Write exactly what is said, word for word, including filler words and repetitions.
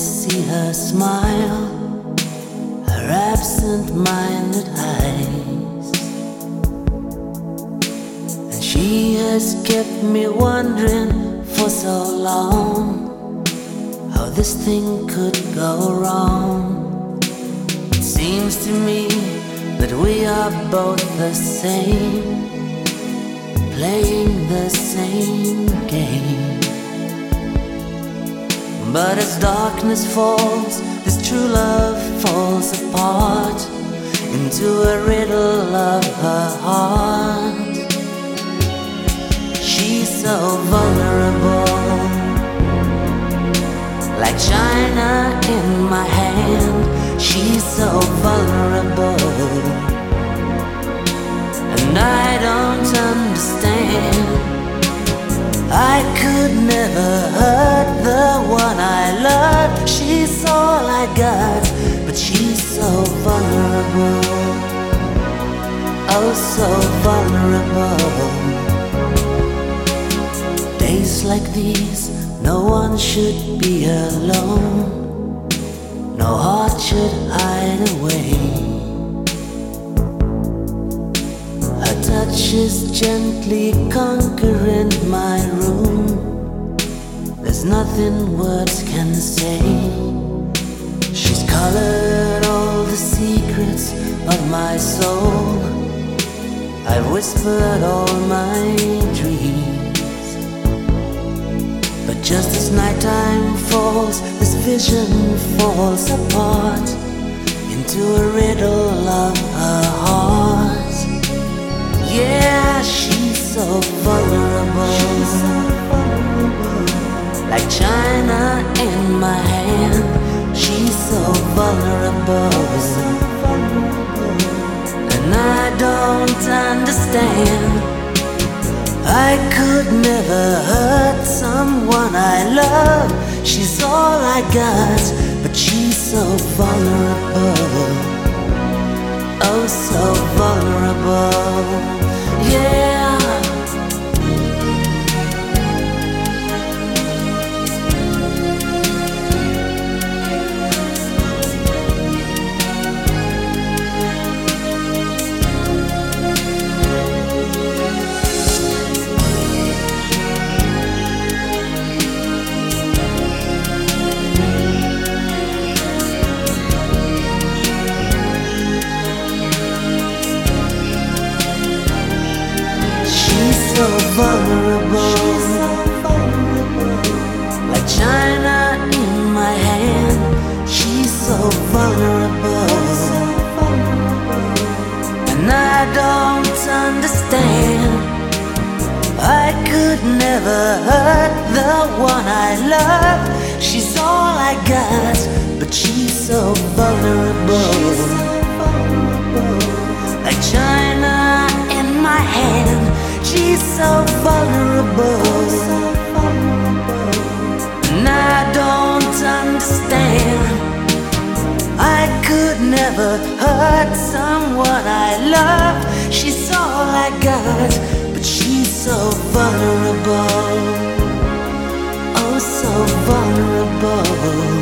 see her smile, her absent-minded eyes, and she has kept me wondering for so long how this thing could go wrong. It seems to me that we are both the same, playing the same game. But as darkness falls, this true love falls apart into a riddle of her heart. She's so vulnerable, like china in my hand. She's so vulnerable, and I don't understand. I could never hurt the one I love. She's all I got, but she's so vulnerable, oh so vulnerable. Days like these, no one should be alone, no heart should hide away. Her touch is gently conquering my room. There's nothing words can say. She's colored all the secrets of my soul. I've whispered all my dreams. But just as nighttime falls, this vision falls apart into a riddle of her heart. Yeah, she's so vulnerable, she's so vulnerable, like china in my hand. She's so vulnerable, so vulnerable, and I don't understand. I could never hurt someone I love. She's all I got, but she's so vulnerable, oh so vulnerable, yeah. So vulnerable, so vulnerable, like china in my hand. She's so vulnerable, so vulnerable, and I don't understand. I could never hurt the one I love. She's all I got, but she's so vulnerable, she's so vulnerable, like china in my hand. She's so vulnerable, so vulnerable, and I don't understand. I could never hurt someone I love. She's all I got, but she's so vulnerable, oh so vulnerable.